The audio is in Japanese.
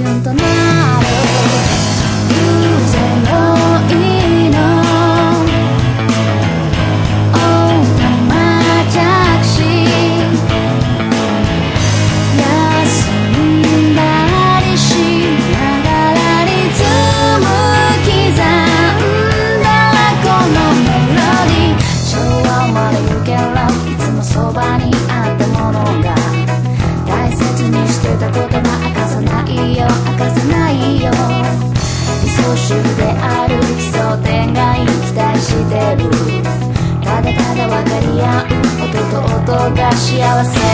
春となる偶然のいの大谷間着し休んだりしながらリズム刻んだらこのメロディー昭和まで行けらいつもそばにあったものが大切にしてたことが明かさないよ明かさないよ理想主義である奇想天外期待してるただただ分かり合う音と音が幸せ